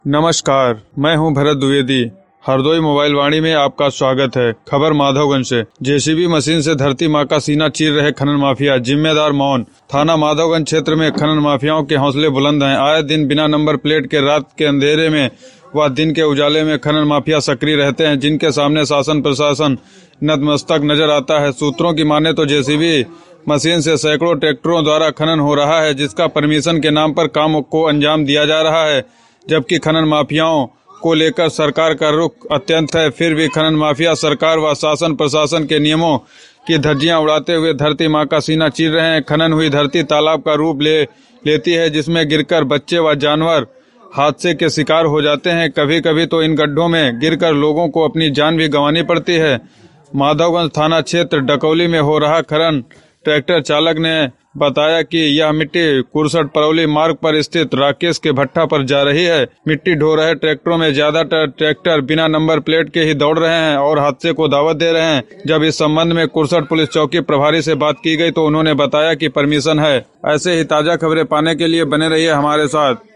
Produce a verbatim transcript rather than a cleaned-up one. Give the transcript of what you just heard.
नमस्कार, मैं हूं भरत द्विवेदी। हरदोई मोबाइल वाणी में आपका स्वागत है। खबर माधवगंज से। जेसीबी मशीन से धरती मां का सीना चीर रहे खनन माफिया, जिम्मेदार मौन। थाना माधवगंज क्षेत्र में खनन माफियाओं के हौसले बुलंद हैं। आए दिन बिना नंबर प्लेट के रात के अंधेरे में व दिन के उजाले में खनन माफिया सक्रिय रहते हैं, जिनके सामने शासन प्रशासन नतमस्तक नजर आता है। सूत्रों की माने तो जेसीबी मशीन से सैकड़ों ट्रैक्टरों द्वारा खनन हो रहा है, जिसका परमिशन के नाम पर काम को अंजाम दिया जा रहा है, जबकि खनन माफियाओं को लेकर सरकार का रुख अत्यंत है। फिर भी खनन माफिया सरकार व शासन प्रशासन के नियमों की धज्जियां उड़ाते हुए धरती मां का सीना चीर रहे हैं। खनन हुई धरती तालाब का रूप ले लेती है, जिसमें गिरकर बच्चे व जानवर हादसे के शिकार हो जाते हैं। कभी कभी तो इन गड्ढों में गिरकर लोगों को अपनी जान भी गंवानी पड़ती है। माधवगंज थाना क्षेत्र डकौली में हो रहा खनन ट्रैक्टर चालक ने बताया कि यह मिट्टी कुरसठ परौली मार्ग पर स्थित राकेश के भट्टा पर जा रही है। मिट्टी ढो रहे ट्रैक्टरों में ज्यादातर ट्रैक्टर बिना नंबर प्लेट के ही दौड़ रहे हैं और हादसे को दावत दे रहे हैं। जब इस संबंध में कुरसठ पुलिस चौकी प्रभारी से बात की गई तो उन्होंने बताया कि परमिशन है। ऐसे ही ताजा खबरें पाने के लिए बने रहिए हमारे साथ।